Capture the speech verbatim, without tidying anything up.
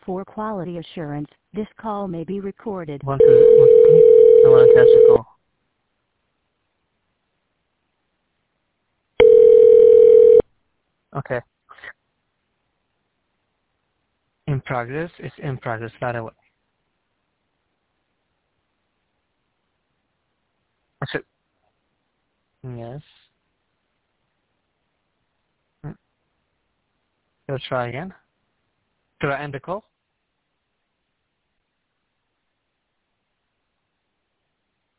For quality assurance, this call may be recorded. Want to, want, I want to catch a call. Okay. In progress. It's in progress, by the way. So, yes. Hmm. We'll try again. Should I end the call?